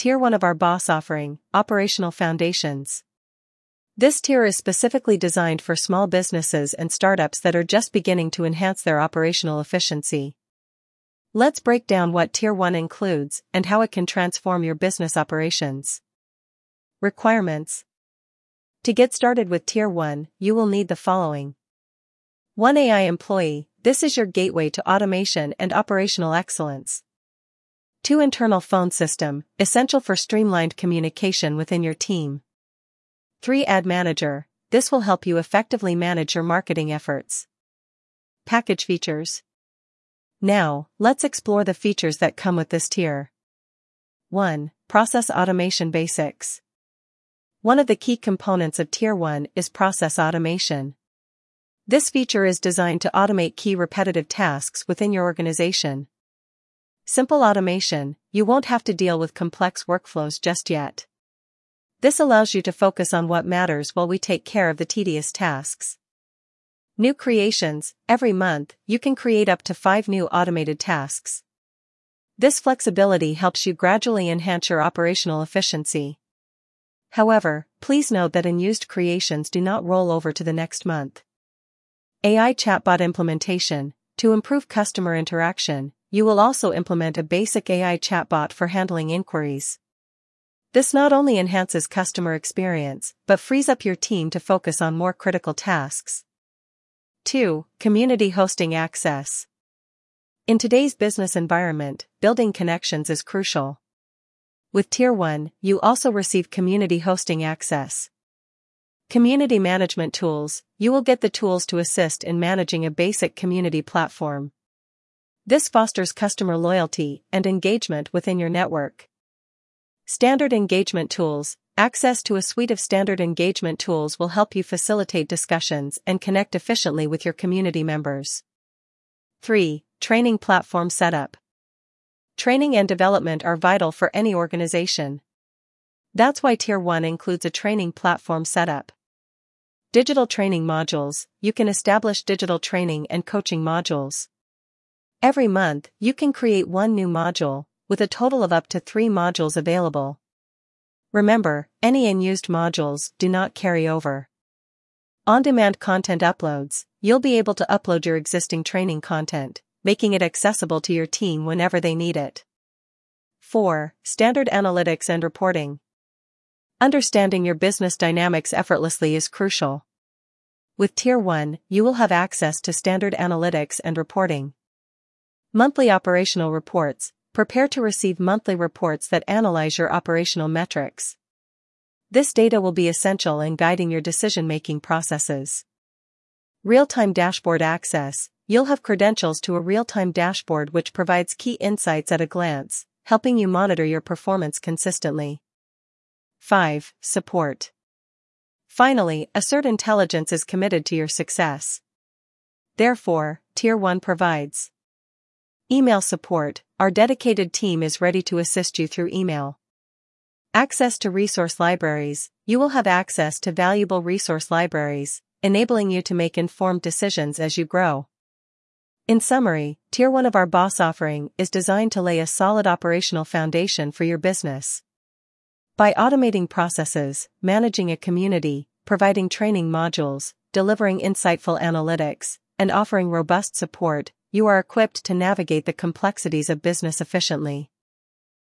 Tier 1 of our BOSS offering, Operational Foundations. This tier is specifically designed for small businesses and startups that are just beginning to enhance their operational efficiency. Let's break down what Tier 1 includes and how it can transform your business operations. Requirements. To get started with Tier 1, you will need the following. 1 AI employee, this is your gateway to automation and operational excellence. 2 internal phone system, essential for streamlined communication within your team. 3 ad manager, this will help you effectively manage your marketing efforts. Package features. Now, let's explore the features that come with this tier. 1. Process automation basics. One of the key components of Tier 1 is process automation. This feature is designed to automate key repetitive tasks within your organization. Simple automation, you won't have to deal with complex workflows just yet. This allows you to focus on what matters while we take care of the tedious tasks. New creations, every month, you can create up to 5 new automated tasks. This flexibility helps you gradually enhance your operational efficiency. However, please note that unused creations do not roll over to the next month. AI chatbot implementation. To improve customer interaction, you will also implement a basic AI chatbot for handling inquiries. This not only enhances customer experience, but frees up your team to focus on more critical tasks. 2. Community hosting access. In today's business environment, building connections is crucial. With Tier 1, you also receive community hosting access. Community management tools, you will get the tools to assist in managing a basic community platform. This fosters customer loyalty and engagement within your network. Standard engagement tools, access to a suite of standard engagement tools will help you facilitate discussions and connect efficiently with your community members. 3. Training platform setup. Training and development are vital for any organization. That's why Tier 1 includes a training platform setup. Digital training modules, you can establish digital training and coaching modules. Every month, you can create 1 new module, with a total of up to 3 modules available. Remember, any unused modules do not carry over. On-demand content uploads, you'll be able to upload your existing training content, making it accessible to your team whenever they need it. 4. Standard analytics and reporting. Understanding your business dynamics effortlessly is crucial. With Tier 1, you will have access to standard analytics and reporting. Monthly operational reports, prepare to receive monthly reports that analyze your operational metrics. This data will be essential in guiding your decision-making processes. Real-time dashboard access, you'll have credentials to a real-time dashboard which provides key insights at a glance, helping you monitor your performance consistently. 5. Support. Finally, Assert Intelligence is committed to your success. Therefore, Tier 1 provides email support. Our dedicated team is ready to assist you through email. Access to resource libraries, you will have access to valuable resource libraries, enabling you to make informed decisions as you grow. In summary, Tier 1 of our BOSS offering is designed to lay a solid operational foundation for your business. By automating processes, managing a community, providing training modules, delivering insightful analytics, and offering robust support, you are equipped to navigate the complexities of business efficiently.